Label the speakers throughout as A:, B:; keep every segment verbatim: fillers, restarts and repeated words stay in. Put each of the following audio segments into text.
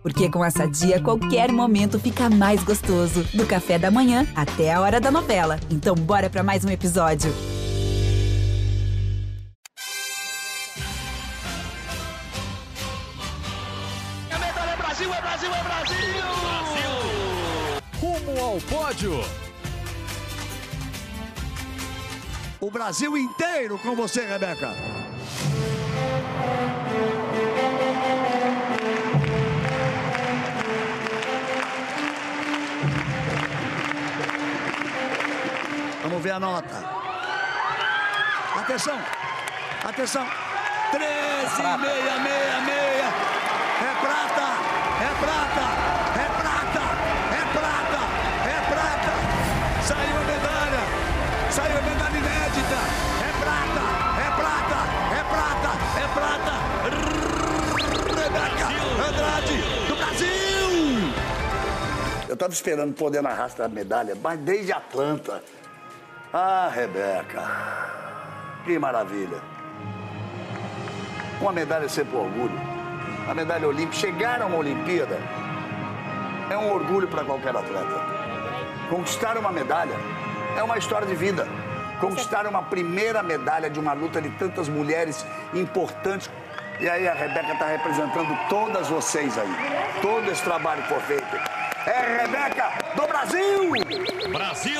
A: Porque com a Sadia, qualquer momento fica mais gostoso. Do café da manhã até a hora da novela. Então bora pra mais um episódio.
B: A medalha é Brasil, é Brasil, é Brasil! Brasil!
C: Rumo ao pódio.
D: O Brasil inteiro com você, Rebeca. Vamos ver a nota. Atenção, atenção. treze, seiscentos e sessenta e seis. É prata, é prata, é prata, é prata, é prata. Saiu a medalha, saiu a medalha inédita. É prata, é prata, é prata, é prata. Rebeca Andrade, do Brasil. Eu estava esperando poder narrar essa medalha, mas desde Atlanta. Ah, Rebeca, que maravilha. Uma medalha sempre um orgulho. A medalha olímpica, chegar a uma Olimpíada é um orgulho para qualquer atleta. Conquistar uma medalha é uma história de vida. Conquistar uma primeira medalha de uma luta de tantas mulheres importantes. E aí a Rebeca está representando todas vocês aí. Todo esse trabalho que foi feito. É Rebeca do Brasil!
C: Brasil!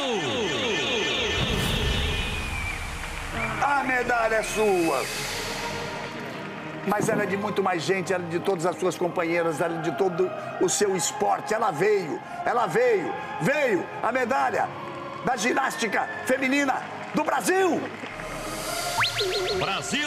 D: A medalha é sua. Mas ela é de muito mais gente, ela é de todas as suas companheiras, ela é de todo o seu esporte. Ela veio, ela veio, veio a medalha da ginástica feminina do Brasil.
C: Brasil!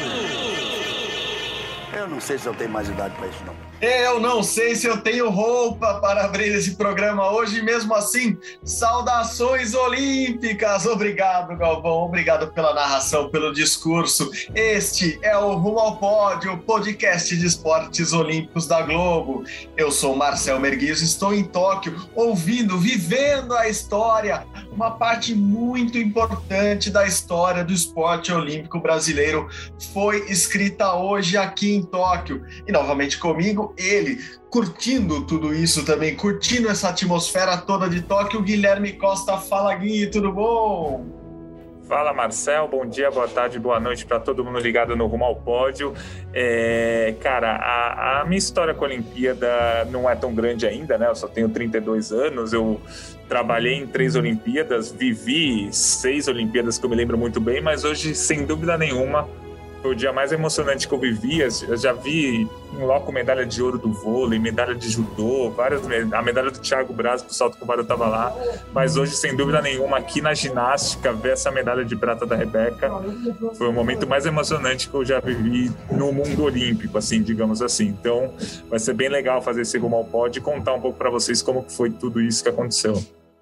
D: Eu não sei se eu tenho mais idade para isso, não.
E: Eu não sei se eu tenho roupa para abrir esse programa hoje, mesmo assim, saudações olímpicas. Obrigado, Galvão, obrigado pela narração, pelo discurso. Este é o Rumo ao Pódio, podcast de esportes olímpicos da Globo. Eu sou Marcel Merguizo, estou em Tóquio, ouvindo, vivendo a história, uma parte muito importante da história do esporte olímpico brasileiro foi escrita hoje aqui em Tóquio. E novamente comigo, ele, curtindo tudo isso também, curtindo essa atmosfera toda de Tóquio, Guilherme Costa. Fala, Gui, tudo bom?
F: Fala, Marcel, bom dia, boa tarde, boa noite para todo mundo ligado no Rumo ao Pódio. É, cara, a, a minha história com a Olimpíada não é tão grande ainda, né? Eu só tenho trinta e dois anos, eu trabalhei em três Olimpíadas, vivi seis Olimpíadas que eu me lembro muito bem, mas hoje, sem dúvida nenhuma, foi o dia mais emocionante que eu vivi. Eu já vi em loco medalha de ouro do vôlei, medalha de judô, várias, a medalha do Thiago Braz pro salto com vara eu tava lá, mas hoje, sem dúvida nenhuma, aqui na ginástica, ver essa medalha de prata da Rebeca foi o momento mais emocionante que eu já vivi no mundo olímpico, assim, digamos assim. Então, vai ser bem legal fazer esse Rumo ao Pódio e contar um pouco para vocês como foi tudo isso que aconteceu.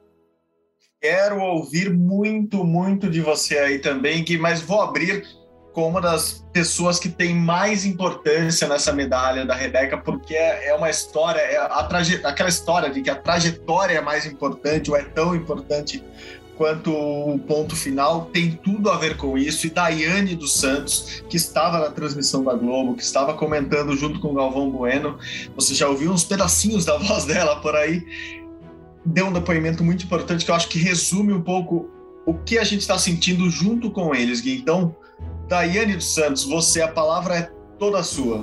E: Quero ouvir muito, muito de você aí também, Gui, mas vou abrir com uma das pessoas que tem mais importância nessa medalha da Rebeca, porque é uma história, é a traje... aquela história de que a trajetória é mais importante, ou é tão importante quanto o ponto final, tem tudo a ver com isso. E Daiane dos Santos, que estava na transmissão da Globo, que estava comentando junto com o Galvão Bueno, você já ouviu uns pedacinhos da voz dela por aí, deu um depoimento muito importante que eu acho que resume um pouco o que a gente está sentindo junto com eles, Gui. Então, Daiane dos Santos, você, a palavra é toda sua.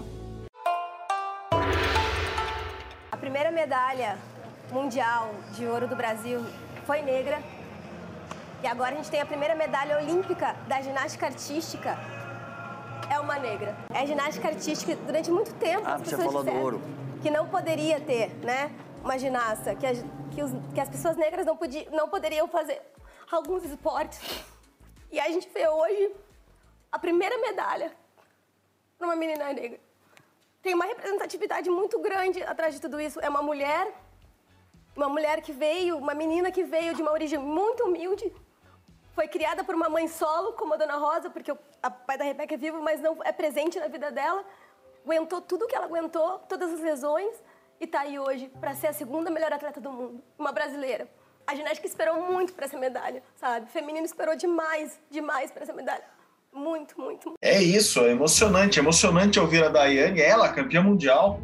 G: A primeira medalha mundial de ouro do Brasil foi negra. E agora a gente tem a primeira medalha olímpica da ginástica artística. É uma negra. É ginástica artística. Durante muito tempo
D: Ah,
G: as
D: você
G: pessoas
D: falou do
G: disseram
D: ouro.
G: que não poderia ter, né, uma ginasta, que, a, que, os, que as pessoas negras não, podia, não poderiam fazer alguns esportes. E a gente vê hoje a primeira medalha para uma menina negra. Tem uma representatividade muito grande atrás de tudo isso. É uma mulher, uma mulher que veio, uma menina que veio de uma origem muito humilde, foi criada por uma mãe solo, como a Dona Rosa, porque o pai da Rebeca é vivo, mas não é presente na vida dela. Aguentou tudo que ela aguentou, todas as lesões, e está aí hoje para ser a segunda melhor atleta do mundo, uma brasileira. A ginástica esperou muito para essa medalha, sabe? O feminino esperou demais, demais para essa medalha. Muito, muito, muito.
E: É isso, é emocionante, emocionante ouvir a Daiane, ela, campeã mundial,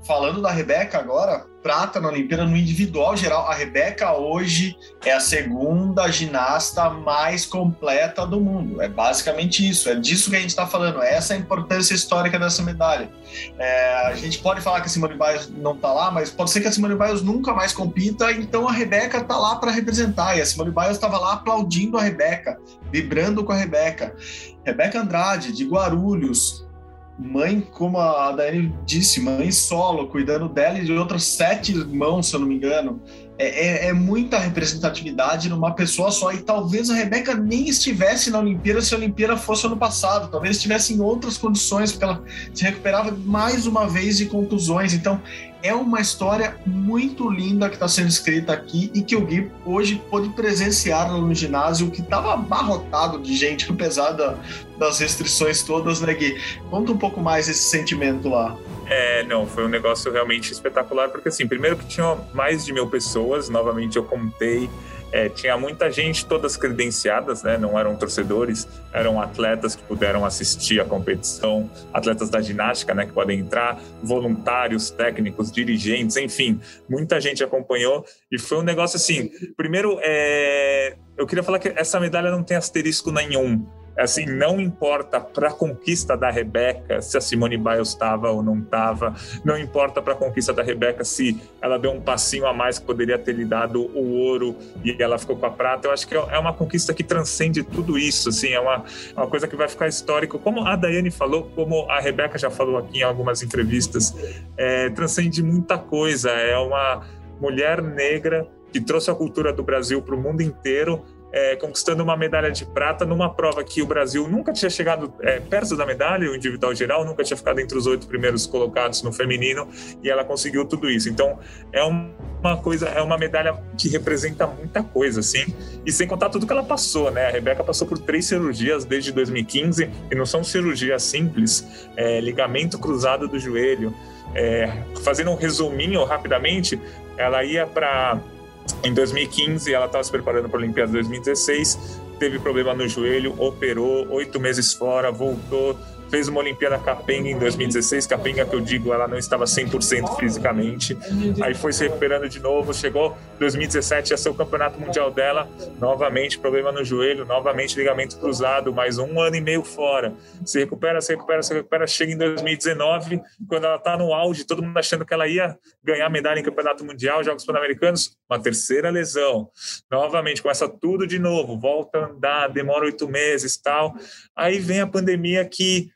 E: falando da Rebeca agora, prata na Olimpíada no individual geral. A Rebeca hoje é a segunda ginasta mais completa do mundo. É basicamente isso, é disso que a gente está falando, essa é a importância histórica dessa medalha. É, a gente pode falar que a Simone Biles não está lá, mas pode ser que a Simone Biles nunca mais compita, então a Rebeca está lá para representar, e a Simone Biles estava lá aplaudindo a Rebeca, vibrando com a Rebeca. Rebeca Andrade, de Guarulhos, mãe, como a Daiane disse, mãe solo, cuidando dela e de outros sete irmãos, se eu não me engano. É, é, é muita representatividade numa pessoa só, e talvez a Rebeca nem estivesse na Olimpíada se a Olimpíada fosse ano passado, talvez estivesse em outras condições, porque ela se recuperava mais uma vez de contusões. Então é uma história muito linda que está sendo escrita aqui e que o Gui hoje pôde presenciar no ginásio, que estava abarrotado de gente, apesar da, das restrições todas, né, Gui? Conta um pouco mais esse sentimento lá.
F: É, não, foi um negócio realmente espetacular, porque assim, primeiro que tinha mais de mil pessoas, novamente eu contei, é, tinha muita gente, todas credenciadas, né, não eram torcedores, eram atletas que puderam assistir a competição, atletas da ginástica, né, que podem entrar, voluntários, técnicos, dirigentes, enfim, muita gente acompanhou, e foi um negócio assim, primeiro, é, eu queria falar que essa medalha não tem asterisco nenhum. Assim, não importa para a conquista da Rebeca se a Simone Biles estava ou não estava, não importa para a conquista da Rebeca se ela deu um passinho a mais que poderia ter lhe dado o ouro e ela ficou com a prata. Eu acho que é uma conquista que transcende tudo isso, assim, é uma, uma coisa que vai ficar histórica. Como a Daiane falou, como a Rebeca já falou aqui em algumas entrevistas, é, transcende muita coisa. É uma mulher negra que trouxe a cultura do Brasil para o mundo inteiro, É, conquistando uma medalha de prata numa prova que o Brasil nunca tinha chegado é, perto da medalha, o individual geral, nunca tinha ficado entre os oito primeiros colocados no feminino, e ela conseguiu tudo isso. Então é uma coisa, é uma medalha que representa muita coisa, assim, e sem contar tudo que ela passou, né? A Rebeca passou por três cirurgias desde dois mil e quinze, e não são cirurgias simples, é, ligamento cruzado do joelho. É, fazendo um resuminho rapidamente, ela ia para... Em dois mil e quinze, ela estava se preparando para a Olimpíada de dois mil e dezesseis, teve problema no joelho, operou, oito meses fora, voltou, fez uma Olimpíada capenga em dois mil e dezesseis, capenga que eu digo, ela não estava cem por cento fisicamente, aí foi se recuperando de novo, chegou dois mil e dezessete, ia ser o campeonato mundial dela, novamente problema no joelho, novamente ligamento cruzado, mais um ano e meio fora, se recupera, se recupera, se recupera, chega em dois mil e dezenove, quando ela está no auge, todo mundo achando que ela ia ganhar medalha em campeonato mundial, Jogos Pan-Americanos, uma terceira lesão, novamente começa tudo de novo, volta a andar, demora oito meses, tal, aí vem a pandemia que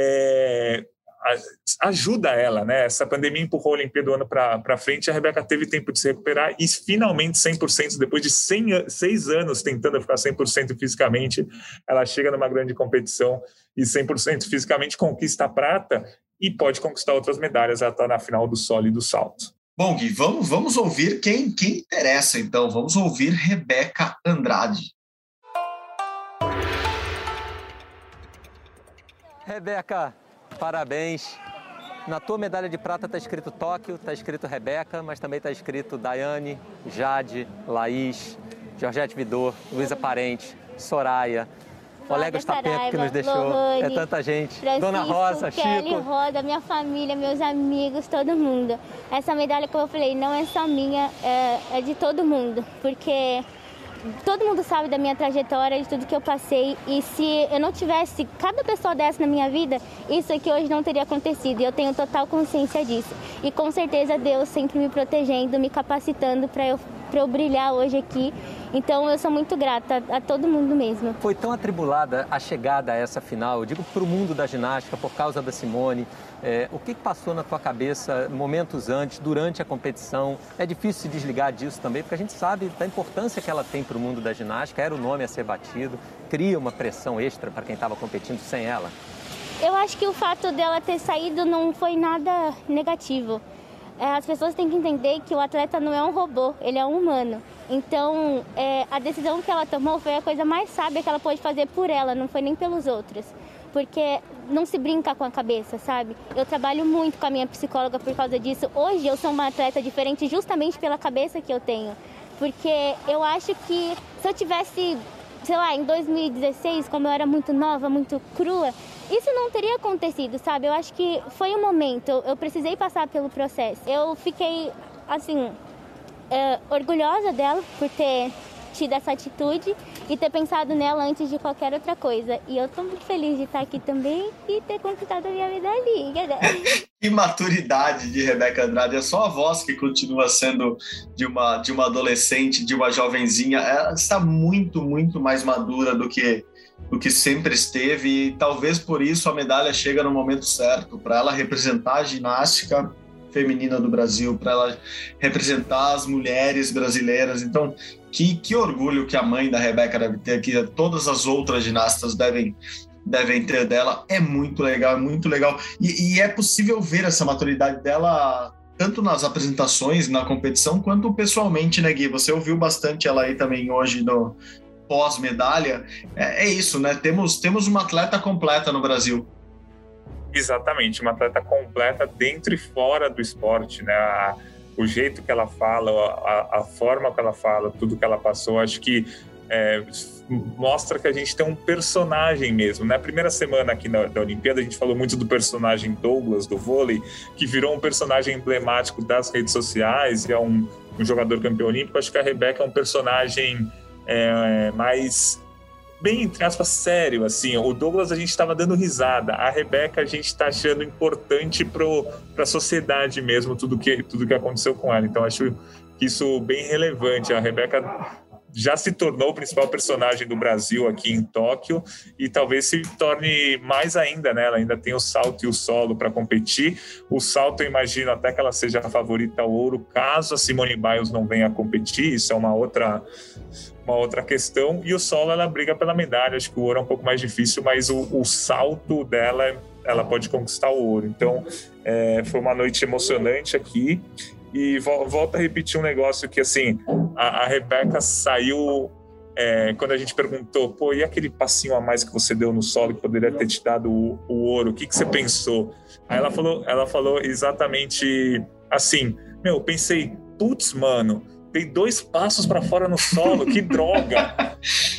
F: É, ajuda ela, né? Essa pandemia empurrou a Olimpíada do ano para frente, a Rebeca teve tempo de se recuperar e finalmente cem por cento, depois de cem, seis anos tentando ficar cem por cento fisicamente, ela chega numa grande competição e cem por cento fisicamente conquista a prata e pode conquistar outras medalhas. Ela está na final do solo e do salto.
E: Bom, Gui, vamos, vamos ouvir quem, quem interessa, então. Vamos ouvir Rebeca Andrade.
H: Rebeca, parabéns. Na tua medalha de prata está escrito Tóquio, está escrito Rebeca, mas também está escrito Daiane, Jade, Laís, Georgette Vidor, Luísa Parente, Soraya, Olega Stapenko, que nos deixou. Lohane, é tanta gente.
I: Francisco,
H: Dona Rosa,
I: Kelly,
H: Chico.
I: Roda, minha família, meus amigos, todo mundo. Essa medalha, como eu falei, não é só minha, é, é de todo mundo, porque todo mundo sabe da minha trajetória, de tudo que eu passei, e se eu não tivesse cada pessoa dessa na minha vida, isso aqui hoje não teria acontecido, e eu tenho total consciência disso. E com certeza Deus sempre me protegendo, me capacitando para eu, para eu brilhar hoje aqui. Então eu sou muito grata a, a todo mundo mesmo.
H: Foi tão atribulada a chegada a essa final, eu digo para o mundo da ginástica, por causa da Simone. É, o que passou na tua cabeça momentos antes, durante a competição? É difícil se desligar disso também, porque a gente sabe da importância que ela tem para o mundo da ginástica, era o nome a ser batido, cria uma pressão extra para quem estava competindo sem ela.
I: Eu acho que o fato dela ter saído não foi nada negativo. É, as pessoas têm que entender que o atleta não é um robô, ele é um humano. Então, é, a decisão que ela tomou foi a coisa mais sábia que ela pôde fazer por ela, não foi nem pelos outros. Porque não se brinca com a cabeça, sabe? Eu trabalho muito com a minha psicóloga por causa disso. Hoje eu sou uma atleta diferente justamente pela cabeça que eu tenho. Porque eu acho que se eu tivesse sei lá, em dois mil e dezesseis, como eu era muito nova, muito crua, isso não teria acontecido, sabe? Eu acho que foi um momento, eu precisei passar pelo processo. Eu fiquei, assim, é, orgulhosa dela por ter tido essa atitude e ter pensado nela antes de qualquer outra coisa. E eu tô muito feliz de estar aqui também e ter conquistado a minha medalhinha, né?
E: Que maturidade de Rebeca Andrade, é só a voz que continua sendo de uma, de uma adolescente, de uma jovenzinha. Ela está muito, muito mais madura do que, do que sempre esteve e talvez por isso a medalha chega no momento certo, para ela representar a ginástica feminina do Brasil, para ela representar as mulheres brasileiras. Então, que, que orgulho que a mãe da Rebeca deve ter, que todas as outras ginastas devem, devem ter dela. É muito legal, é muito legal. E, e é possível ver essa maturidade dela tanto nas apresentações, na competição, quanto pessoalmente, né, Gui? Você ouviu bastante ela aí também hoje no pós-medalha. É, é isso, né? Temos, temos uma atleta completa no Brasil.
F: Exatamente, uma atleta completa dentro e fora do esporte, né? A, o jeito que ela fala, a, a forma que ela fala, tudo que ela passou, acho que é, mostra que a gente tem um personagem mesmo. Na primeira semana aqui na, da Olimpíada, a gente falou muito do personagem Douglas, do vôlei, que virou um personagem emblemático das redes sociais, e é um, um jogador campeão olímpico. Acho que a Rebeca é um personagem é, mais... bem, entre aspas, sério, assim. O Douglas a gente estava dando risada, a Rebeca a gente está achando importante para a sociedade mesmo, tudo que, tudo que aconteceu com ela. Então acho isso bem relevante. A Rebeca já se tornou o principal personagem do Brasil aqui em Tóquio e talvez se torne mais ainda, né? Ela ainda tem o salto e o solo para competir. O salto eu imagino até que ela seja a favorita ao ouro, caso a Simone Biles não venha a competir, isso é uma outra... uma outra questão, e o solo ela briga pela medalha. Acho que o ouro é um pouco mais difícil, mas o, o salto dela, ela pode conquistar o ouro. Então é, foi uma noite emocionante aqui, e vo, volto a repetir um negócio que assim, a, a Rebeca saiu é, quando a gente perguntou, pô, e aquele passinho a mais que você deu no solo que poderia ter te dado o, o ouro, o que, que você pensou? Aí ela falou, ela falou exatamente assim, meu, eu pensei, putz, mano, tem dois passos para fora no solo, que droga!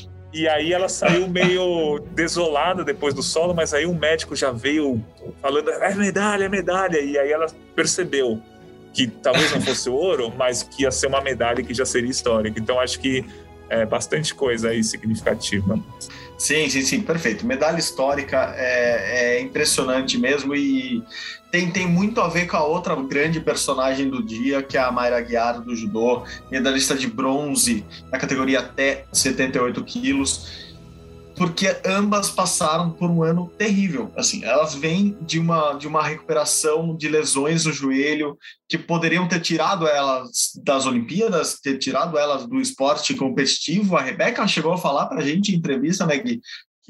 F: E aí ela saiu meio desolada depois do solo, mas aí o médico já veio falando, é medalha, é medalha, e aí ela percebeu que talvez não fosse ouro, mas que ia ser uma medalha que já seria histórica. Então acho que é bastante coisa aí significativa.
E: Sim, sim, sim, perfeito. Medalha histórica é, é impressionante mesmo, e tem, tem muito a ver com a outra grande personagem do dia, que é a Mayra Aguiar, do judô, medalhista de bronze na categoria até setenta e oito quilos, porque ambas passaram por um ano terrível. Assim, elas vêm de uma, de uma recuperação de lesões no joelho que poderiam ter tirado elas das Olimpíadas, ter tirado elas do esporte competitivo. A Rebeca chegou a falar para a gente em entrevista, né, Gui,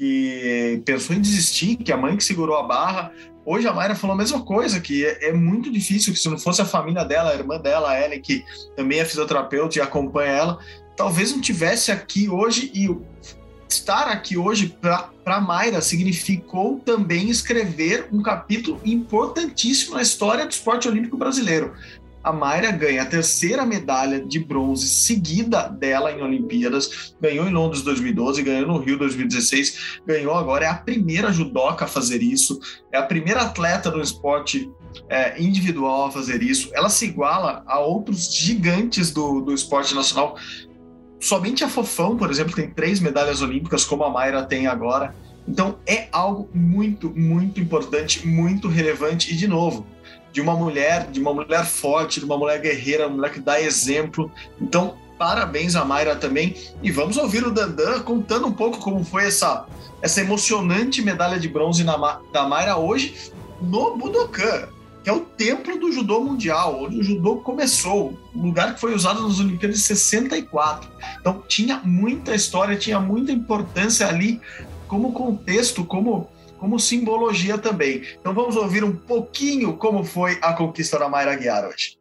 E: que pensou em desistir, que a mãe que segurou a barra. Hoje a Mayra falou a mesma coisa, que é, é muito difícil, que se não fosse a família dela, a irmã dela, a Ellen, que também é fisioterapeuta e acompanha ela, talvez não tivesse aqui hoje. E estar aqui hoje para a Mayra significou também escrever um capítulo importantíssimo na história do esporte olímpico brasileiro. A Mayra ganha a terceira medalha de bronze seguida dela em Olimpíadas, ganhou em Londres dois mil e doze, ganhou no Rio dois mil e dezesseis, ganhou agora, é a primeira judoca a fazer isso, é a primeira atleta no esporte é, individual a fazer isso. Ela se iguala a outros gigantes do, do esporte nacional. Somente a Fofão, por exemplo, tem três medalhas olímpicas, como a Mayra tem agora. Então é algo muito, muito importante, muito relevante, e de novo, de uma mulher, de uma mulher forte, de uma mulher guerreira, uma mulher que dá exemplo. Então, parabéns a Mayra também. E vamos ouvir o Dandan contando um pouco como foi essa, essa emocionante medalha de bronze na, da Mayra hoje no Budokan, que é o templo do judô mundial, onde o judô começou, um lugar que foi usado nas Olimpíadas de sessenta e quatro. Então tinha muita história, tinha muita importância ali como contexto, como, como simbologia também. Então vamos ouvir um pouquinho como foi a conquista da Mayra Aguiar hoje.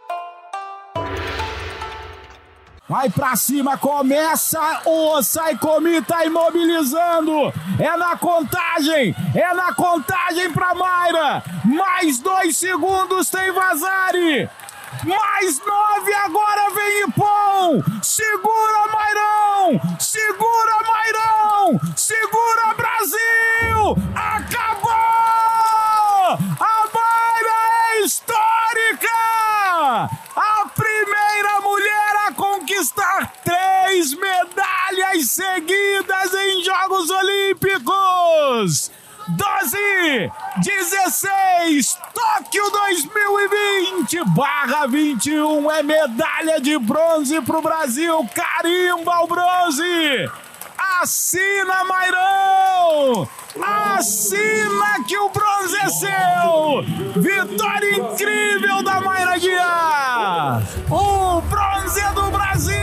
J: Vai pra cima, começa o Saikomi, tá imobilizando, é na contagem, é na contagem pra Mayra, mais dois segundos tem Vazari, mais nove, agora vem Ippon, segura Mairão, segura Mairão! Segura, Brasil! Acabou! A Mayra é histórica! A primeira mulher a conquistar três medalhas seguidas em Jogos Olímpicos! doze, dezesseis, Tóquio dois mil e vinte, barra vinte e um, é medalha de bronze pro Brasil, carimba o bronze! Assina, Mairão! Assina que o bronze é seu! Vitória incrível da Mayra Aguiar! O bronze é do Brasil!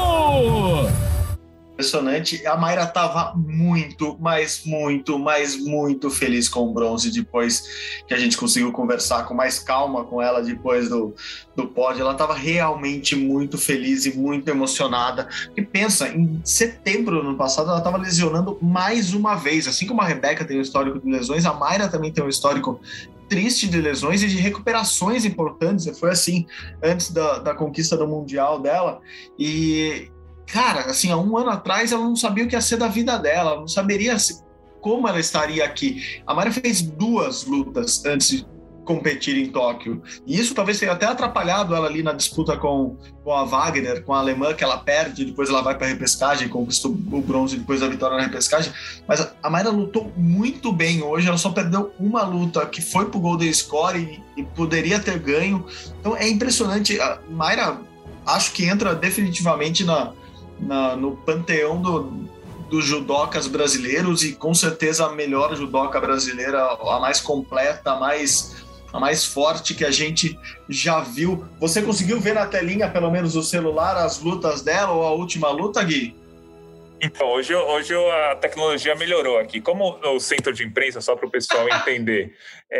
E: Impressionante. A Mayra estava muito, mas muito, mas muito feliz com o bronze depois que a gente conseguiu conversar com mais calma com ela depois do, do pódio. Ela estava realmente muito feliz e muito emocionada. E pensa, em setembro do ano passado ela estava lesionando mais uma vez. Assim como a Rebeca tem um histórico de lesões, a Mayra também tem um histórico triste de lesões e de recuperações importantes. Foi assim antes da, da conquista do Mundial dela. E cara, assim, há um ano atrás ela não sabia o que ia ser da vida dela, ela não saberia como ela estaria aqui. A Mayra fez duas lutas antes de competir em Tóquio, e isso talvez tenha até atrapalhado ela ali na disputa com, com a Wagner, com a alemã, que ela perde, depois ela vai para a repescagem, conquistou o bronze depois da vitória na repescagem, mas a Mayra lutou muito bem hoje, ela só perdeu uma luta, que foi pro Golden Score e, e poderia ter ganho. Então é impressionante. A Mayra, acho que entra definitivamente na Na, no panteão do, dos judocas brasileiros, e com certeza a melhor judoca brasileira, a mais completa, a mais, a mais forte que a gente já viu. Você conseguiu ver na telinha, pelo menos o celular, as lutas dela ou a última luta, Gui?
F: Então, hoje, hoje a tecnologia melhorou aqui. Como o centro de imprensa, só para o pessoal entender,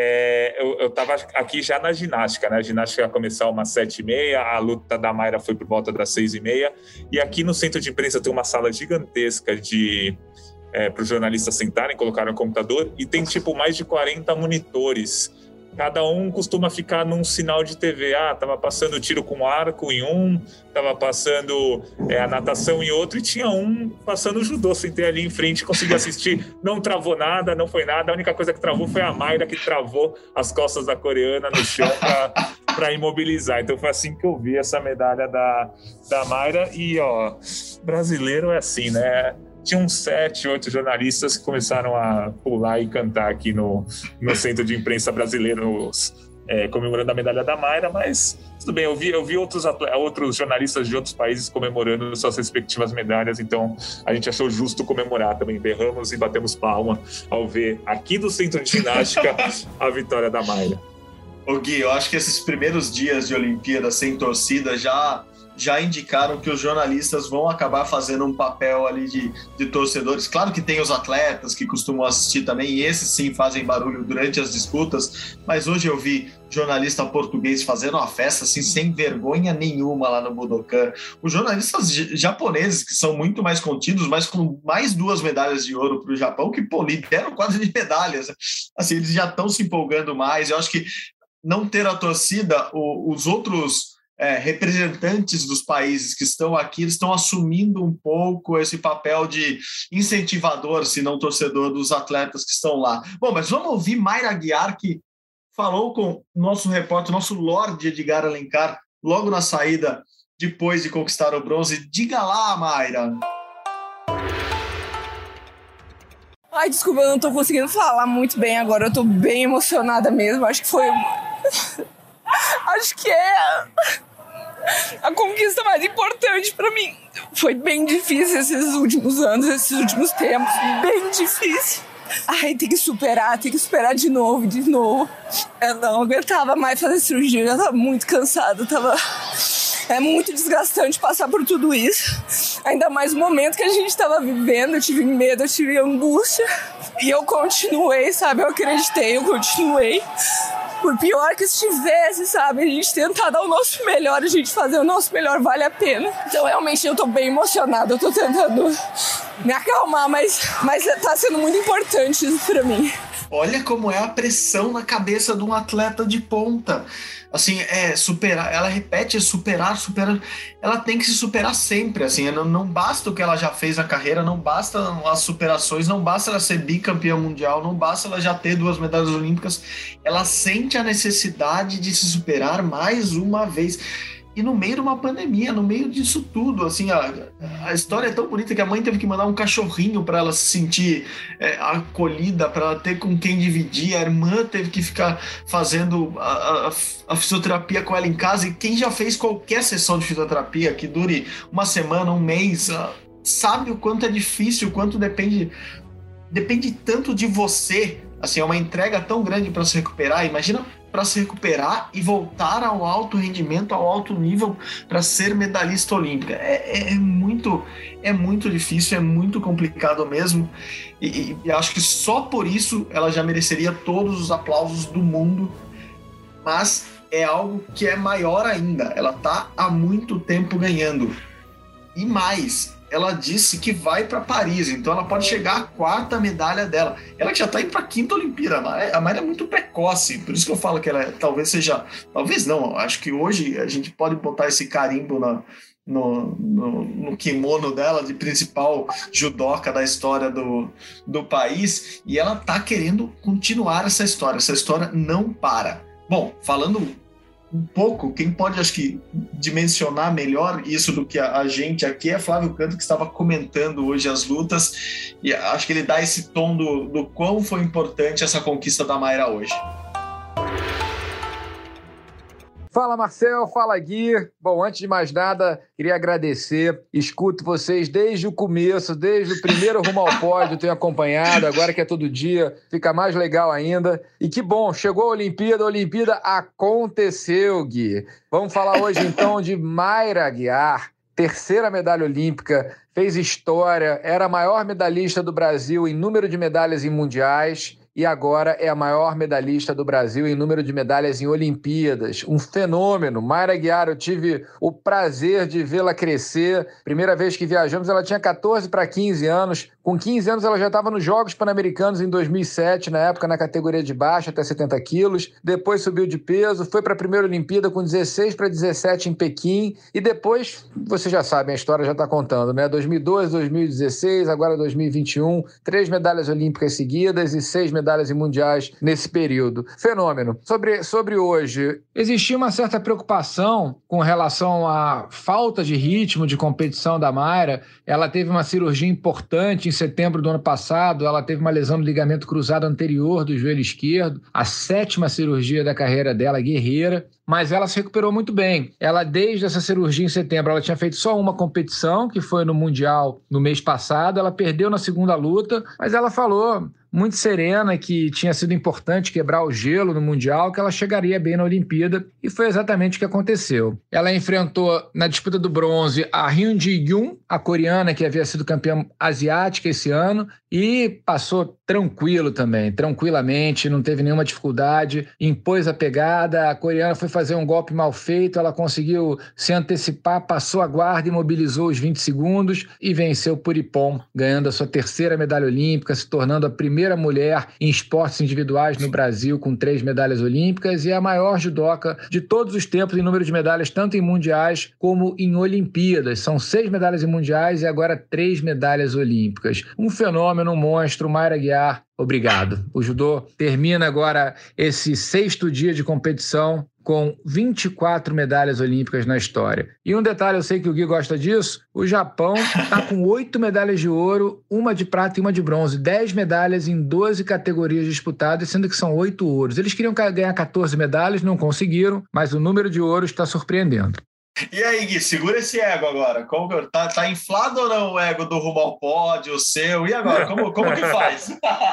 F: é, eu estava aqui já na ginástica, né? A ginástica ia começar umas sete e meia, a luta da Mayra foi por volta das seis e meia, e aqui no centro de imprensa tem uma sala gigantesca de é, para os jornalistas sentarem, colocaram o computador, e tem tipo mais de quarenta monitores. Cada um costuma ficar num sinal de T V. Ah, tava passando tiro com arco em um, tava passando é, a natação em outro, e tinha um passando judô. Sentei ali em frente, consegui assistir. Não travou nada, não foi nada. A única coisa que travou foi a Mayra, que travou as costas da coreana no chão para imobilizar. Então foi assim que eu vi essa medalha da, da Mayra. E, ó, brasileiro é assim, né? Tinha uns sete, oito jornalistas que começaram a pular e cantar aqui no, no centro de imprensa brasileiro, é, comemorando a medalha da Mayra, mas tudo bem, eu vi, eu vi outros, outros jornalistas de outros países comemorando suas respectivas medalhas, então a gente achou justo comemorar também. Berramos e batemos palma ao ver aqui do centro de ginástica a vitória da Mayra.
E: Ô Gui, eu acho que esses primeiros dias de Olimpíada sem torcida já... já indicaram que os jornalistas vão acabar fazendo um papel ali de, de torcedores. Claro que tem os atletas que costumam assistir também, e esses sim fazem barulho durante as disputas, mas hoje eu vi jornalista português fazendo uma festa assim, sem vergonha nenhuma lá no Budokan. Os jornalistas japoneses, que são muito mais contidos, mas com mais duas medalhas de ouro para o Japão, que pô, lideram quase de medalhas. Assim, eles já estão se empolgando mais. Eu acho que não ter a torcida, o, os outros... É, representantes dos países que estão aqui, eles estão assumindo um pouco esse papel de incentivador, se não torcedor, dos atletas que estão lá. Bom, mas vamos ouvir Mayra Aguiar, que falou com o nosso repórter, nosso Lorde Edgar Alencar, logo na saída, depois de conquistar o bronze. Diga lá, Mayra.
K: Ai, desculpa, eu não tô conseguindo falar muito bem agora, eu tô bem emocionada mesmo, acho que foi... acho que é... a conquista mais importante para mim. Foi bem difícil esses últimos anos, esses últimos tempos, bem difícil. Ai, tem que superar, tem que superar de novo, de novo. Eu não aguentava mais fazer cirurgia, eu tava muito cansada, tava... É muito desgastante passar por tudo isso. Ainda mais o momento que a gente tava vivendo, eu tive medo, eu tive angústia. E eu continuei, sabe, eu acreditei, eu continuei. Por pior que estivesse, sabe, a gente tentar dar o nosso melhor, a gente fazer o nosso melhor, vale a pena. Então, realmente, eu tô bem emocionada, eu tô tentando me acalmar, mas, mas tá sendo muito importante isso pra mim.
E: olha como é a pressão na cabeça de um atleta de ponta. Assim, é superar, ela repete superar, superar, ela tem que se superar sempre, assim, não, não basta o que ela já fez na carreira, não basta as superações, não basta ela ser bicampeã mundial, não basta ela já ter duas medalhas olímpicas, ela sente a necessidade de se superar mais uma vez. E no meio de uma pandemia, no meio disso tudo, assim, a, a história é tão bonita que a mãe teve que mandar um cachorrinho para ela se sentir é, acolhida, para ela ter com quem dividir. A irmã teve que ficar fazendo a, a, a fisioterapia com ela em casa. E quem já fez qualquer sessão de fisioterapia que dure uma semana, um mês, sabe o quanto é difícil, o quanto depende, depende tanto de você. Assim, é uma entrega tão grande para se recuperar. Imagina para se recuperar e voltar ao alto rendimento, ao alto nível para ser medalhista olímpica. É, é, é, muito, é muito difícil, é muito complicado mesmo. E, e acho que só por isso ela já mereceria todos os aplausos do mundo. Mas é algo que é maior ainda. Ela está há muito tempo ganhando. E mais, ela disse que vai para Paris, então ela pode chegar à quarta medalha dela. Ela que já está indo para a quinta Olimpíada. A Mayra é muito precoce, por isso que eu falo que ela é, talvez seja... Talvez não, acho que hoje a gente pode botar esse carimbo na, no, no, no kimono dela de principal judoca da história do, do país, e ela está querendo continuar essa história. Essa história não para. Bom, falando um pouco, quem pode, acho que, dimensionar melhor isso do que a, a gente aqui é Flávio Canto, que estava comentando hoje as lutas, e acho que ele dá esse tom do, do quão foi importante essa conquista da Mayra hoje.
L: Fala, Marcel, fala, Gui. Bom, antes de mais nada, queria agradecer. Escuto vocês desde o começo, desde o primeiro Rumo ao Pódio, tenho acompanhado, agora que é todo dia, fica mais legal ainda. E que bom, chegou a Olimpíada, a Olimpíada aconteceu, Gui. Vamos falar hoje, então, de Mayra Aguiar, terceira medalha olímpica, fez história, era a maior medalhista do Brasil em número de medalhas em mundiais, e agora é a maior medalhista do Brasil em número de medalhas em Olimpíadas. Um fenômeno. Mayra Aguiar, eu tive o prazer de vê-la crescer. Primeira vez que viajamos, ela tinha catorze para quinze anos. Com quinze anos, ela já estava nos Jogos Pan-Americanos em dois mil e sete, na época na categoria de baixo, até setenta quilos. Depois subiu de peso, foi para a primeira Olimpíada com dezesseis para dezessete em Pequim. E depois, vocês já sabem, a história já está contando, né? dois mil e doze, dois mil e dezesseis, agora dois mil e vinte e um. Três medalhas olímpicas seguidas e seis medalhas medalhas em mundiais nesse período. Fenômeno. Sobre, sobre hoje, existia uma certa preocupação com relação à falta de ritmo de competição da Mayra. Ela teve uma cirurgia importante em setembro do ano passado, ela teve uma lesão no ligamento cruzado anterior do joelho esquerdo, a sétima cirurgia da carreira dela, guerreira, mas ela se recuperou muito bem. Ela, desde essa cirurgia em setembro, ela tinha feito só uma competição, que foi no Mundial no mês passado, ela perdeu na segunda luta, mas ela falou muito serena que tinha sido importante quebrar o gelo no Mundial, que ela chegaria bem na Olimpíada, e foi exatamente o que aconteceu. Ela enfrentou, na disputa do bronze, a Hyun Ji-yoon, a coreana que havia sido campeã asiática esse ano, e passou tranquilo também, tranquilamente, não teve nenhuma dificuldade, impôs a pegada, a coreana foi fazer um golpe mal feito, ela conseguiu se antecipar, passou a guarda, imobilizou os vinte segundos e venceu Puripon, ganhando a sua terceira medalha olímpica, se tornando a primeira mulher em esportes individuais no Brasil com três medalhas olímpicas e a maior judoca de todos os tempos em número de medalhas, tanto em mundiais como em Olimpíadas. São seis medalhas em mundiais e agora três medalhas olímpicas. Um fenômeno, um monstro. Mayra Aguiar, obrigado. O judô termina agora esse sexto dia de competição com vinte e quatro medalhas olímpicas na história. E um detalhe, eu sei que o Gui gosta disso, o Japão está com oito medalhas de ouro, uma de prata e uma de bronze, dez medalhas em doze categorias disputadas, sendo que são oito ouros. Eles queriam ganhar catorze medalhas, não conseguiram, mas o número de ouros está surpreendendo.
E: E aí, Gui, segura esse ego agora. Como, tá, tá inflado ou não o ego do Rumo ao Pódio, o seu? E agora, como, como que faz?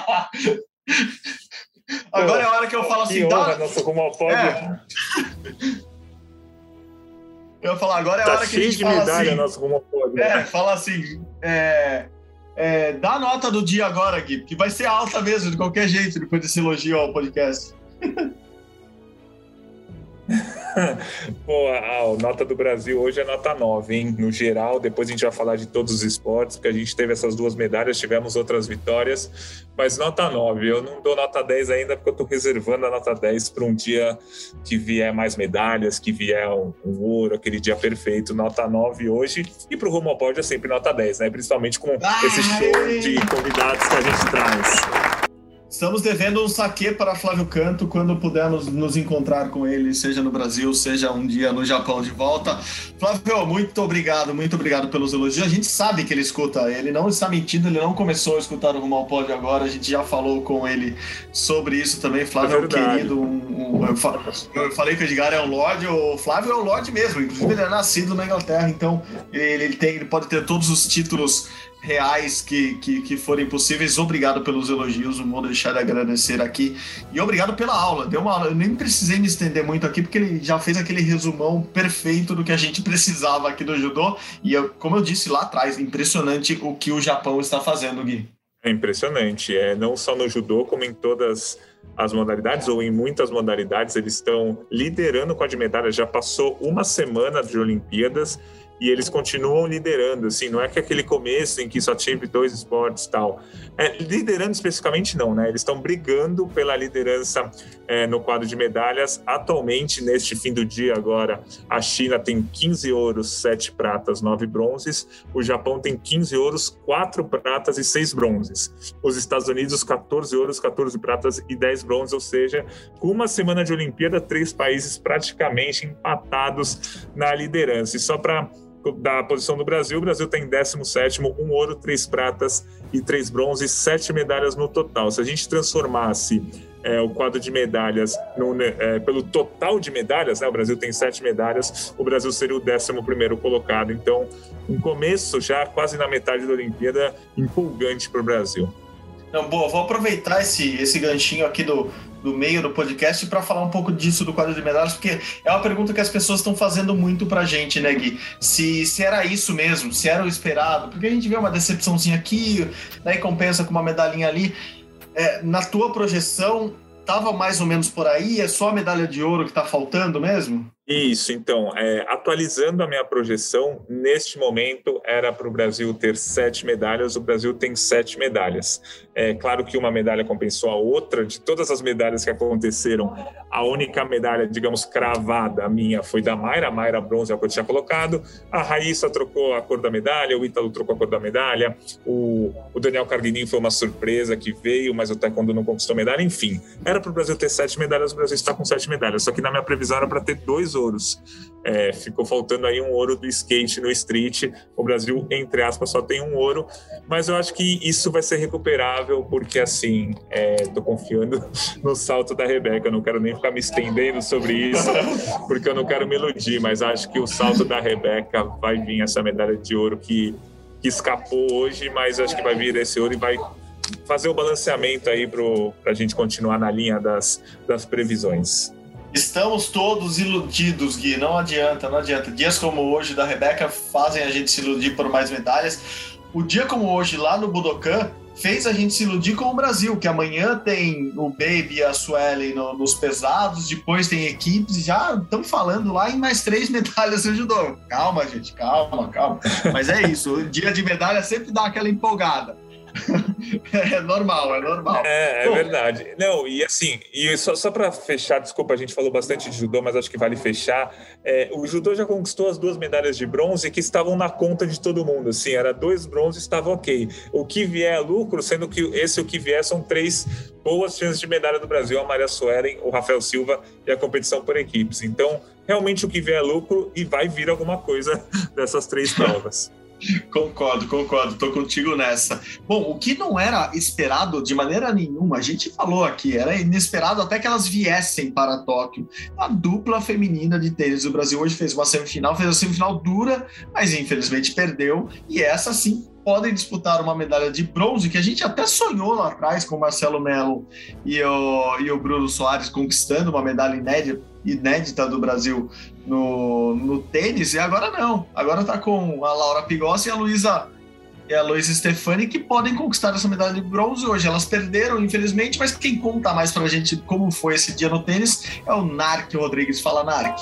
E: Agora é a hora que eu falo assim...
F: Que honra, nosso Rumo ao Pódio. É.
E: Eu vou falar, agora é a
F: tá
E: hora que a gente
F: de
E: fala
F: medalha,
E: assim...
F: nosso Rumo ao Pódio.
E: É, fala assim... É, é, dá a nota do dia agora, Gui, porque vai ser alta mesmo, de qualquer jeito, depois desse elogio ao podcast.
F: Pô, a nota do Brasil hoje é nota nove, hein? No geral, depois a gente vai falar de todos os esportes, porque a gente teve essas duas medalhas, tivemos outras vitórias, mas nota nove. Eu não dou nota dez ainda, porque eu tô reservando a nota dez para um dia que vier mais medalhas, que vier um, um ouro, aquele dia perfeito. Nota nove hoje. E pro Rumo ao Pódio é sempre nota dez, né? Principalmente com esse show de convidados que a gente traz.
E: Estamos devendo um saquê para Flávio Canto quando pudermos nos encontrar com ele, seja no Brasil, seja um dia no Japão de volta. Flávio, muito obrigado, muito obrigado pelos elogios. A gente sabe que ele escuta, ele não está mentindo, ele não começou a escutar o Rumo ao Pódio agora, a gente já falou com ele sobre isso também. Flávio é, é um querido, um, um, eu, fa- eu falei que o Edgar é um Lorde, o Flávio é um Lorde mesmo, inclusive ele é nascido na Inglaterra, então ele, ele, tem, ele pode ter todos os títulos reais que, que, que forem possíveis. Obrigado pelos elogios, não vou deixar de agradecer aqui. E obrigado pela aula. Deu uma aula. Eu nem precisei me estender muito aqui, porque ele já fez aquele resumão perfeito do que a gente precisava aqui do judô. E eu, como eu disse lá atrás, impressionante o que o Japão está fazendo, Gui.
F: É impressionante. É, não só no judô, como em todas as modalidades, ou em muitas modalidades, eles estão liderando com a de medalha. Já passou uma semana de Olimpíadas e eles continuam liderando, assim, não é que aquele começo em que só tive dois esportes e tal. É, liderando especificamente não, né? Eles estão brigando pela liderança é, no quadro de medalhas. Atualmente, neste fim do dia agora, a China tem quinze ouros, sete pratas, nove bronzes. O Japão tem quinze ouros, quatro pratas e seis bronzes. Os Estados Unidos, quatorze ouros, quatorze pratas e dez bronzes, ou seja, com uma semana de Olimpíada, três países praticamente empatados na liderança. E só para da posição do Brasil, o Brasil tem décimo sétimo, um ouro, três pratas e três bronzes, sete medalhas no total. Se a gente transformasse é, o quadro de medalhas no, é, pelo total de medalhas, né, o Brasil tem sete medalhas, o Brasil seria o décimo primeiro colocado. Então, um começo já quase na metade da Olimpíada empolgante para o Brasil.
E: Não, boa, vou aproveitar esse, esse ganchinho aqui do, do meio do podcast para falar um pouco disso do quadro de medalhas, porque é uma pergunta que as pessoas estão fazendo muito pra gente, né, Gui? Se, se era isso mesmo, se era o esperado, porque a gente vê uma decepçãozinha aqui, daí compensa com uma medalhinha ali. É, na tua projeção, tava mais ou menos por aí? É só a medalha de ouro que tá faltando mesmo?
F: Isso, então, é, atualizando a minha projeção, neste momento era para o Brasil ter sete medalhas, o Brasil tem sete medalhas. É claro que uma medalha compensou a outra, de todas as medalhas que aconteceram, a única medalha, digamos, cravada minha foi da Mayra, a Mayra bronze é o que eu tinha colocado, a Raíssa trocou a cor da medalha, o Ítalo trocou a cor da medalha, o, o Daniel Carguinin foi uma surpresa que veio, mas o taekwondo não conquistou medalha, enfim, era para o Brasil ter sete medalhas, o Brasil está com sete medalhas, só que na minha previsão era para ter dois ouros. É, ficou faltando aí um ouro do skate no street. O Brasil, entre aspas, só tem um ouro, mas eu acho que isso vai ser recuperável, porque assim, é, tô confiando no salto da Rebeca. Eu não quero nem ficar me estendendo sobre isso, porque eu não quero me iludir, mas acho que o salto da Rebeca vai vir essa medalha de ouro que, que escapou hoje, mas acho que vai vir esse ouro e vai fazer o balanceamento aí para a gente continuar na linha das, das previsões.
E: Estamos todos iludidos, Gui, não adianta, não adianta. Dias como hoje da Rebeca fazem a gente se iludir por mais medalhas. O dia como hoje lá no Budokan fez a gente se iludir com o Brasil, que amanhã tem o Baby e a Suelen no, nos pesados, depois tem equipes, já estão falando lá em mais três medalhas no judô. Calma, gente, calma, calma. Mas é isso, o dia de medalha sempre dá aquela empolgada. É normal, é normal.
F: É, é verdade. Não, e assim, e só, só para fechar, desculpa, a gente falou bastante de judô, mas acho que vale fechar. É, o judô já conquistou as duas medalhas de bronze que estavam na conta de todo mundo. Assim, era dois bronzes, estava ok. O que vier é lucro, sendo que esse o que vier são três boas chances de medalha do Brasil: a Maria Suelen, o Rafael Silva e a competição por equipes. Então, realmente o que vier é lucro e vai vir alguma coisa dessas três provas.
E: Concordo, concordo, tô contigo nessa. Bom, o que não era esperado de maneira nenhuma, a gente falou aqui, era inesperado até que elas viessem para Tóquio. A dupla feminina de tênis do Brasil hoje fez uma semifinal, fez uma semifinal dura, mas infelizmente perdeu, e essa sim podem disputar uma medalha de bronze, que a gente até sonhou lá atrás com o Marcelo Melo e o, e o Bruno Soares conquistando uma medalha inédita, inédita do Brasil no, no tênis, e agora não. Agora tá com a Laura Pigossi e a Luísa e a Luísa Stefani, que podem conquistar essa medalha de bronze hoje. Elas perderam, infelizmente, mas quem conta mais pra gente como foi esse dia no tênis é o Narc Rodrigues. Fala, Narc.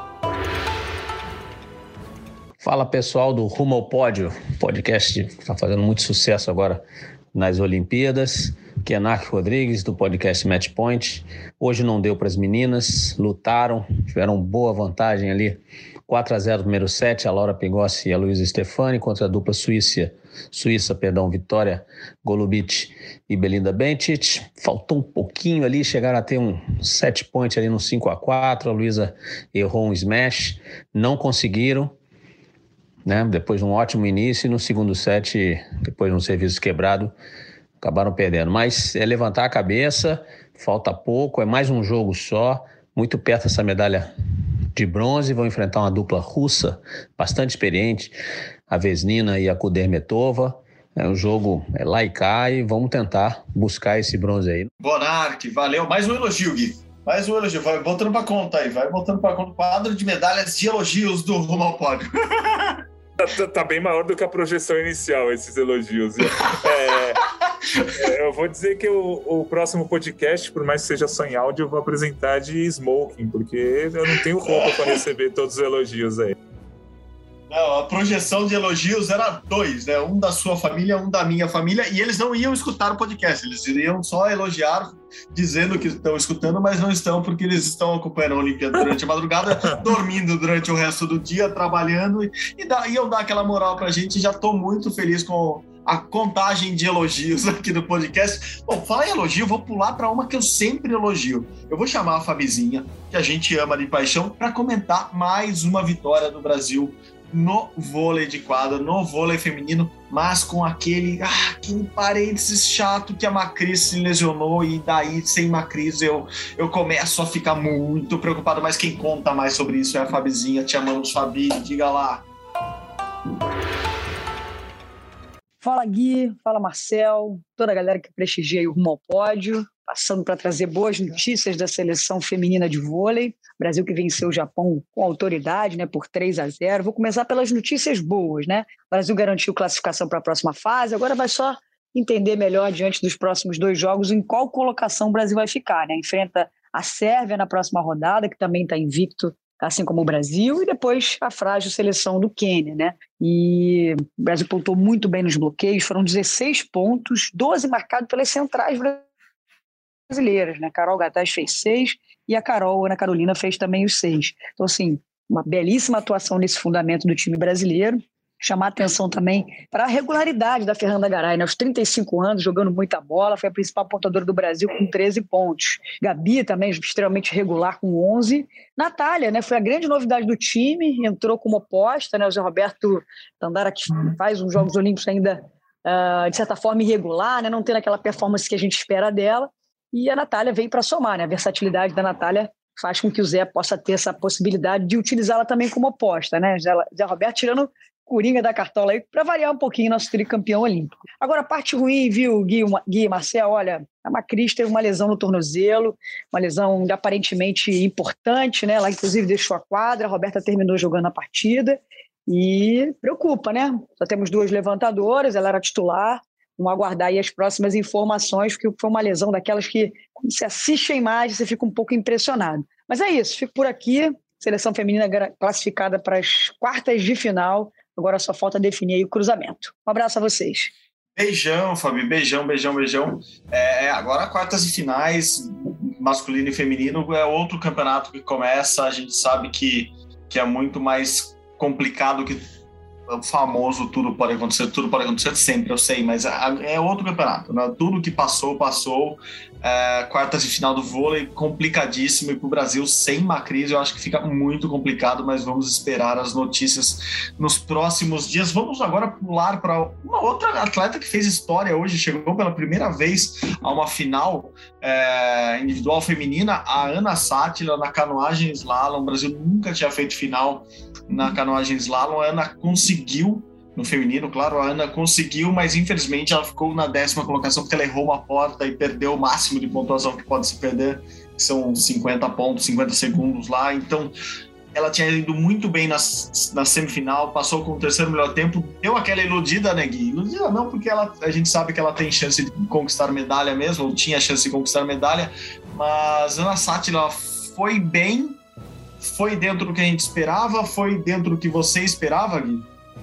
M: Fala, pessoal do Rumo ao Pódio, podcast que está fazendo muito sucesso agora nas Olimpíadas, que é Narc Rodrigues, do podcast Match Point. Hoje não deu para as meninas, lutaram, tiveram boa vantagem ali, quatro a zero no primeiro set, a Laura Pigossi e a Luísa Stefani contra a dupla Suíça, Suíça, perdão, Vitória Golubic e Belinda Bencic. Faltou um pouquinho ali, chegaram a ter um set point ali no cinco a quatro, a Luísa errou um smash, não conseguiram, né? Depois de um ótimo início, e no segundo set, depois de um serviço quebrado, acabaram perdendo. Mas é levantar a cabeça, falta pouco, é mais um jogo só, muito perto essa medalha de bronze. Vão enfrentar uma dupla russa bastante experiente, a Vesnina e a Kudermetova. É um jogo é lá e cá, e vamos tentar buscar esse bronze aí.
E: Bonarque, valeu. Mais um elogio, Gui. Mais um elogio. Vai botando pra conta aí, vai botando pra conta o quadro de medalhas de elogios do Rumo ao Pódio.
F: Tá, tá bem maior do que a projeção inicial, esses elogios. É, eu vou dizer que o, o próximo podcast, por mais que seja só em áudio, eu vou apresentar de smoking, porque eu não tenho roupa para receber todos os elogios aí.
E: Não, a projeção de elogios era dois, né? Um da sua família, um da minha família, e eles não iam escutar o podcast, eles iriam só elogiar, dizendo que estão escutando, mas não estão, porque eles estão acompanhando a Olimpíada durante a madrugada, dormindo durante o resto do dia, trabalhando, e, e da, iam dar aquela moral pra gente. Já estou muito feliz com a contagem de elogios aqui do podcast. Bom, fala em elogio, vou pular para uma que eu sempre elogio. Eu vou chamar a Fabizinha, que a gente ama de paixão, para comentar mais uma vitória do Brasil no vôlei de quadra, no vôlei feminino, mas com aquele, ah, aquele parênteses chato que a Macris se lesionou, e daí, sem Macris, eu, eu começo a ficar muito preocupado. Mas quem conta mais sobre isso é a Fabizinha. Te amamos, Fabi, diga lá.
N: Fala, Gui, fala, Marcel, toda a galera que prestigia aí o Rumo ao Pódio, passando para trazer boas notícias da seleção feminina de vôlei. Brasil que venceu o Japão com autoridade, né, por três a zero. Vou começar pelas notícias boas, né? O Brasil garantiu classificação para a próxima fase, agora vai só entender melhor, diante dos próximos dois jogos, em qual colocação o Brasil vai ficar, né? Enfrenta a Sérvia na próxima rodada, que também está invicto, assim como o Brasil, e depois a frágil seleção do Quênia, né? E o Brasil pontuou muito bem nos bloqueios, foram dezesseis pontos, doze marcados pelas centrais brasileiras, né? Carol Gataz fez seis e a Carol Ana Carolina fez também os seis. Então, assim, uma belíssima atuação nesse fundamento do time brasileiro. Chamar atenção também para a regularidade da Fernanda Garay, né? Aos trinta e cinco anos, jogando muita bola, foi a principal pontuadora do Brasil com treze pontos. Gabi também extremamente regular com onze. Natália, né? Foi a grande novidade do time, entrou como oposta, né? O Zé Roberto Tandara, que faz uns Jogos Olímpicos ainda, uh, de certa forma, irregular, né? Não tendo aquela performance que a gente espera dela. E a Natália veio para somar, né? A versatilidade da Natália faz com que o Zé possa ter essa possibilidade de utilizá-la também como oposta, né? Zé Roberto tirando coringa da cartola aí, para variar um pouquinho nosso tricampeão olímpico. Agora, a parte ruim, viu, Gui, Gui e Marcel, olha, a Macris teve uma lesão no tornozelo, uma lesão aparentemente importante, né? Ela, inclusive, deixou a quadra, a Roberta terminou jogando a partida, e preocupa, né? Só temos duas levantadoras, ela era titular, vamos aguardar aí as próximas informações, porque foi uma lesão daquelas que, quando você assiste a imagem, você fica um pouco impressionado. Mas é isso, fico por aqui, seleção feminina classificada para as quartas de final. Agora só falta definir aí o cruzamento. Um abraço a vocês.
E: Beijão, Fabi. Beijão, beijão, beijão. É, agora quartas e finais, masculino e feminino, é outro campeonato que começa. A gente sabe que, que é muito mais complicado que o famoso tudo pode acontecer. Tudo pode acontecer sempre, eu sei, mas é outro campeonato, né? Tudo que passou, passou. É, quartas de final do vôlei, complicadíssimo, e para o Brasil sem Macris eu acho que fica muito complicado, mas vamos esperar as notícias nos próximos dias. Vamos agora pular para uma outra atleta que fez história hoje, chegou pela primeira vez a uma final é, individual feminina, a Ana Sátila, na canoagem slalom. O Brasil nunca tinha feito final na canoagem slalom, a Ana conseguiu. No feminino, claro, a Ana conseguiu, mas infelizmente ela ficou na décima colocação porque ela errou uma porta e perdeu o máximo de pontuação que pode se perder, que são cinquenta pontos, cinquenta segundos lá. Então, ela tinha ido muito bem na, na semifinal, passou com o terceiro melhor tempo, deu aquela iludida, né, Gui? Iludida não, porque ela, a gente sabe que ela tem chance de conquistar medalha mesmo, ou tinha chance de conquistar medalha, mas a Anna Sátila foi bem, foi dentro do que a gente esperava, foi dentro do que você esperava, Gui?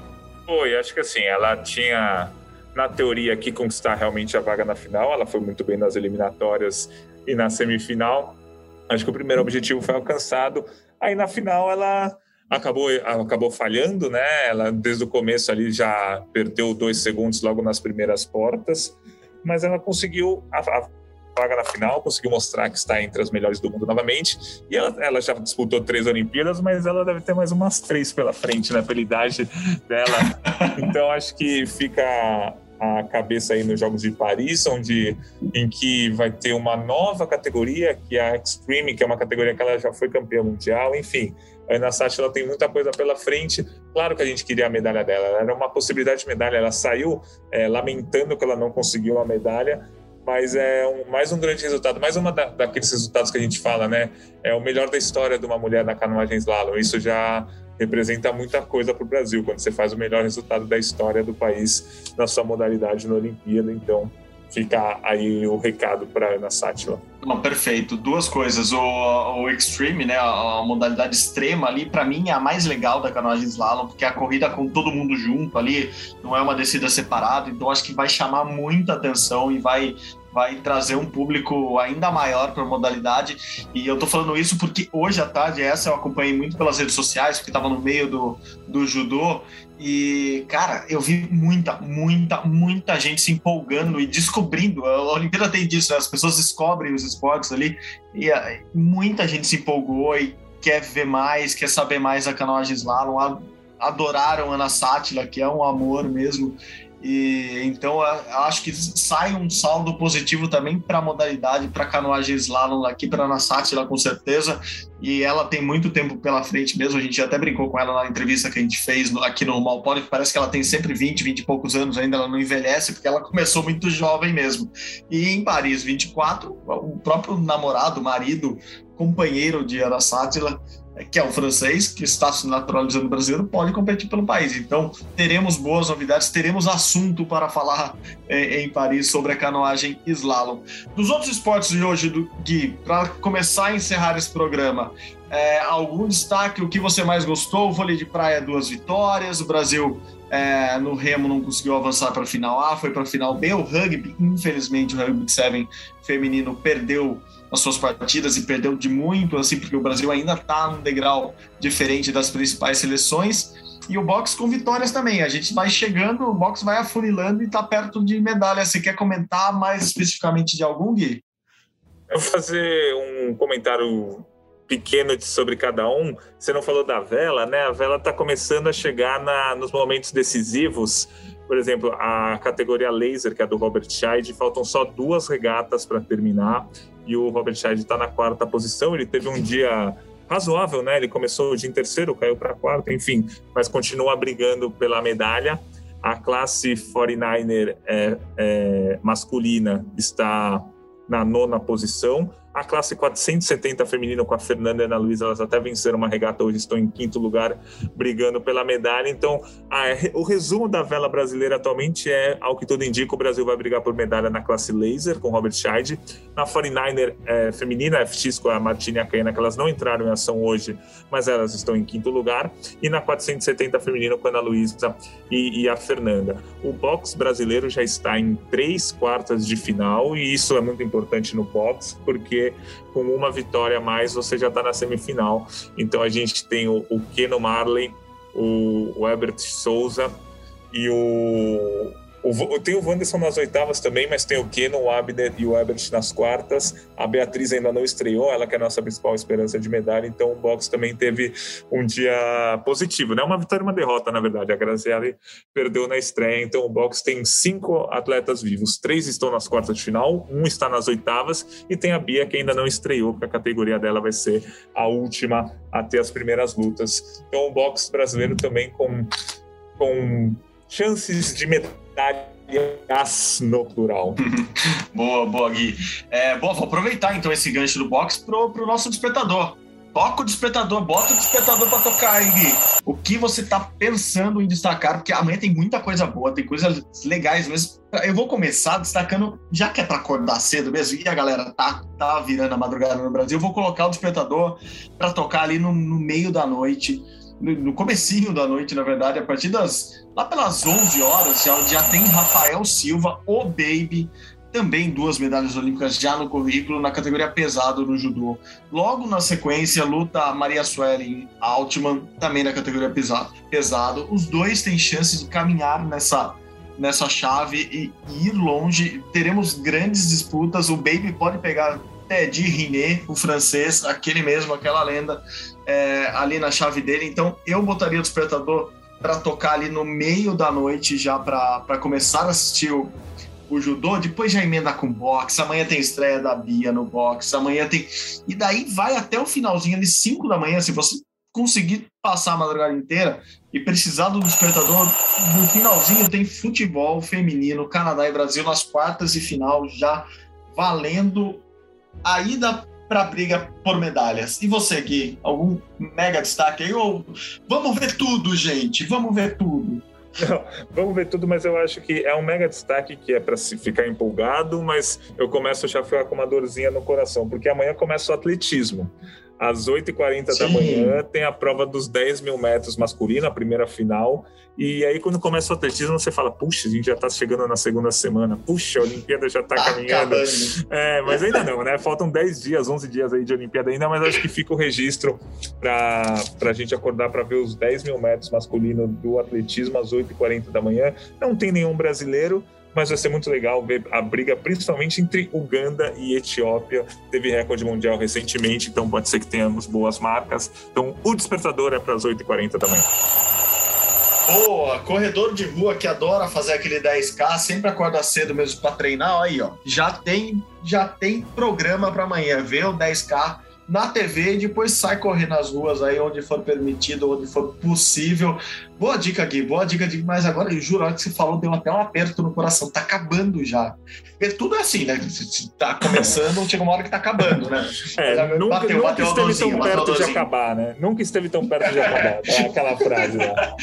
F: Foi, acho que assim, ela tinha, na teoria aqui, conquistar realmente a vaga na final, ela foi muito bem nas eliminatórias e na semifinal, acho que o primeiro objetivo foi alcançado, aí na final ela acabou, acabou falhando, né, ela desde o começo ali já perdeu dois segundos logo nas primeiras portas, mas ela conseguiu a, a vaga na final, conseguiu mostrar que está entre as melhores do mundo novamente, e ela, ela já disputou três Olimpíadas, mas ela deve ter mais umas três pela frente, né, pela idade dela, então acho que fica a cabeça aí nos Jogos de Paris, onde, em que vai ter uma nova categoria, que é a Extreme, que é uma categoria que ela já foi campeã mundial, enfim, a Anna Sátila tem muita coisa pela frente, claro que a gente queria a medalha dela, era uma possibilidade de medalha, ela saiu é, lamentando que ela não conseguiu a medalha, mas é um, mais um grande resultado, mais uma da, daqueles resultados que a gente fala, né? É o melhor da história de uma mulher na canoagem slalom. Isso já representa muita coisa para o Brasil, quando você faz o melhor resultado da história do país na sua modalidade na Olimpíada. Então, fica aí o recado para a Anna Sátila.
E: Não, perfeito. Duas coisas. O, o Extreme, né, a, a modalidade extrema ali, para mim, é a mais legal da canoagem slalom, porque é a corrida com todo mundo junto ali, não é uma descida separada, então acho que vai chamar muita atenção e vai, vai trazer um público ainda maior para a modalidade. E eu tô falando isso porque hoje à tarde, essa eu acompanhei muito pelas redes sociais, porque estava no meio do, do judô, e, cara, eu vi muita, muita, muita gente se empolgando e descobrindo. A Olimpíada tem disso, né? As pessoas descobrem os esportes ali e muita gente se empolgou e quer ver mais, quer saber mais da canoagem slalom. Adoraram a Anna Sátila, que é um amor mesmo. E então acho que sai um saldo positivo também para a modalidade, para a canoagem slalom aqui, para a Anna Sátila, com certeza. E ela tem muito tempo pela frente mesmo. A gente até brincou com ela na entrevista que a gente fez aqui no Rumo ao Pódio, que parece que ela tem sempre vinte, vinte e poucos anos ainda, ela não envelhece, porque ela começou muito jovem mesmo. E em Paris vinte e quatro, o próprio namorado, marido, companheiro de Anna Sátila, que é um francês, que está se naturalizando brasileiro, pode competir pelo país. Então, teremos boas novidades, teremos assunto para falar é, em Paris sobre a canoagem slalom. Dos outros esportes de hoje, do Gui, para começar a encerrar esse programa, é, algum destaque, o que você mais gostou? O vôlei de praia, duas vitórias, o Brasil é, no remo não conseguiu avançar para a final A, foi para a final B, o rugby, infelizmente, o rugby de sete feminino perdeu as suas partidas e perdeu de muito, assim, porque o Brasil ainda está num degrau diferente das principais seleções, e o boxe com vitórias também. A gente vai chegando, o boxe vai afunilando e está perto de medalha. Você quer comentar mais especificamente de algum, Gui?
F: Eu vou fazer um comentário pequeno sobre cada um. Você não falou da vela, né? A vela está começando a chegar na, nos momentos decisivos. Por exemplo, a categoria laser, que é a do Robert Scheid, faltam só duas regatas para terminar, e o Robert Scheid está na quarta posição. Ele teve um dia razoável, né? Ele começou o dia em terceiro, caiu para quarto, enfim, mas continua brigando pela medalha. A classe quarenta e nove é, é, masculina está na nona posição. A classe quatrocentos e setenta feminino com a Fernanda e a Ana Luísa, elas até venceram uma regata, hoje estão em quinto lugar, brigando pela medalha. Então, a, o resumo da vela brasileira atualmente é, ao que tudo indica, o Brasil vai brigar por medalha na classe laser, com Robert Scheid. Na quarenta e nove é, feminina, a F X com a Martina e a Caena, que elas não entraram em ação hoje, mas elas estão em quinto lugar. E na quatrocentos e setenta feminino com a Ana Luísa e, e a Fernanda. O boxe brasileiro já está em três quartas de final, e isso é muito importante no boxe, porque com uma vitória a mais você já está na semifinal. Então a gente tem o, o Keno Marley, o, o Herbert Souza e o, o... Tem o Wanderson nas oitavas também, mas tem o Keno, o Abner e o Herbert nas quartas. A Beatriz ainda não estreou, ela que é a nossa principal esperança de medalha, então o boxe também teve um dia positivo, né? Uma vitória e uma derrota, na verdade. A Graziele perdeu na estreia, então o boxe tem cinco atletas vivos. Três estão nas quartas de final, um está nas oitavas, e tem a Bia, que ainda não estreou, porque a categoria dela vai ser a última a ter as primeiras lutas. Então o boxe brasileiro também com... com chances de medalhas no plural.
E: Boa, boa, Gui. É, bom, vou aproveitar então esse gancho do boxe pro, pro nosso despertador. Toca o despertador, bota o despertador pra tocar aí, Gui. O que você tá pensando em destacar? Porque amanhã tem muita coisa boa, tem coisas legais mesmo. Eu vou começar destacando, já que é pra acordar cedo mesmo, e a galera tá, tá virando a madrugada no Brasil, eu vou colocar o despertador pra tocar ali no, no meio da noite, no, no comecinho da noite, na verdade, a partir das... lá pelas onze horas, já, já tem Rafael Silva, o Baby, também duas medalhas olímpicas já no currículo, na categoria pesado no judô. Logo na sequência, luta Maria Suelen Altman, também na categoria pesado. pesado. Os dois têm chance de caminhar nessa, nessa chave e, e ir longe. Teremos grandes disputas. O Baby pode pegar Teddy Riné, o francês, aquele mesmo, aquela lenda, é, ali na chave dele. Então, eu botaria o despertador para tocar ali no meio da noite, já para começar a assistir o o judô, depois já emenda com boxe, amanhã tem estreia da Bia no boxe, amanhã tem... E daí vai até o finalzinho, ali cinco da manhã, se você conseguir passar a madrugada inteira e precisar do despertador, no finalzinho tem futebol feminino, Canadá e Brasil nas quartas e final, já valendo a ida para a briga por medalhas. E você, Gui, algum mega destaque aí? Ou vamos ver tudo, gente, vamos ver tudo.
F: Não, vamos ver tudo, mas eu acho que é um mega destaque que é para se ficar empolgado, mas eu começo a já ficar com uma dorzinha no coração, porque amanhã começa o atletismo. Às oito e quarenta da manhã tem a prova dos dez mil metros masculino, a primeira final, e aí quando começa o atletismo você fala, puxa, a gente já está chegando na segunda semana, puxa, a Olimpíada já está caminhando. É, mas ainda não, né? Faltam dez dias, onze dias aí de Olimpíada ainda, mas acho que fica o registro para a gente acordar para ver os dez mil metros masculino do atletismo às oito e quarenta da manhã. Não tem nenhum brasileiro, mas vai ser muito legal ver a briga, principalmente entre Uganda e Etiópia. Teve recorde mundial recentemente, então pode ser que tenhamos boas marcas. Então o despertador é para as oito e quarenta da manhã.
E: Boa, corredor de rua que adora fazer aquele dez K, sempre acorda cedo mesmo para treinar, aí ó, já tem, já tem programa para amanhã, vê o dez K na T V e depois sai correr nas ruas aí onde for permitido, onde for possível. Boa dica, Gui, boa dica, Gui. Mas agora, eu juro, a hora que você falou, deu até um aperto no coração, tá acabando já. Porque tudo é assim, né? Se tá começando, chega uma hora que tá acabando, né?
F: É, nunca,
E: bateu,
F: nunca
E: bateu
F: esteve
E: dozinho,
F: tão perto de
E: dozinho.
F: acabar, né? Nunca esteve tão perto de acabar, é aquela frase lá.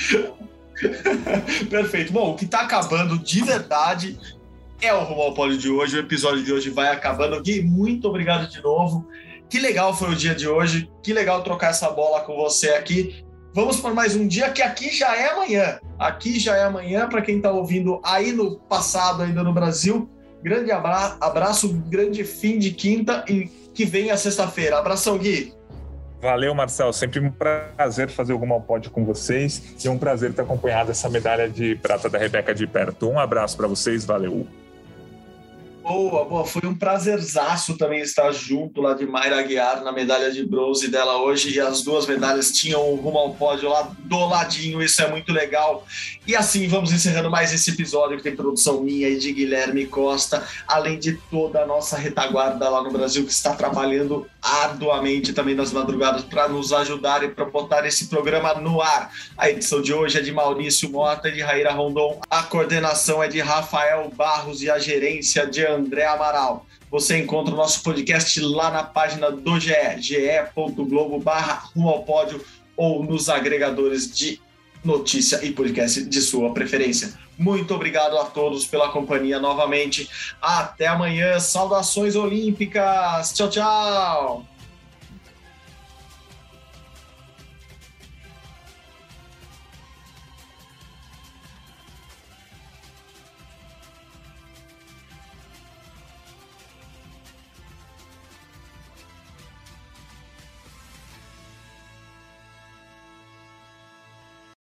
E: Perfeito. Bom, o que tá acabando de verdade é o Rumo ao Pódio de hoje. O episódio de hoje vai acabando. Gui, muito obrigado de novo. Que legal foi o dia de hoje, que legal trocar essa bola com você aqui. Vamos por mais um dia, que aqui já é amanhã. Aqui já é amanhã, para quem está ouvindo aí no passado, ainda no Brasil. Grande abra- abraço, grande fim de quinta e que venha sexta-feira. Abração, Gui.
F: Valeu, Marcel. Sempre um prazer fazer o Rumo ao Pódio com vocês e um prazer ter acompanhado essa medalha de prata da Rebeca de perto. Um abraço para vocês, valeu.
E: Boa, boa. Foi um prazerzaço também estar junto lá de Mayra Aguiar na medalha de bronze dela hoje, e as duas medalhas tinham o Rumo ao Pódio lá do ladinho, isso é muito legal. E assim vamos encerrando mais esse episódio que tem produção minha e de Guilherme Costa, além de toda a nossa retaguarda lá no Brasil que está trabalhando arduamente também nas madrugadas para nos ajudar e para botar esse programa no ar. A edição de hoje é de Maurício Mota e de Raíra Rondon, a coordenação é de Rafael Barros e a gerência de André Amaral. Você encontra o nosso podcast lá na página do G E, ge.globo barra Rumo ao Pódio, ou nos agregadores de notícia e podcast de sua preferência. Muito obrigado a todos pela companhia novamente. Até amanhã. Saudações olímpicas. Tchau, tchau.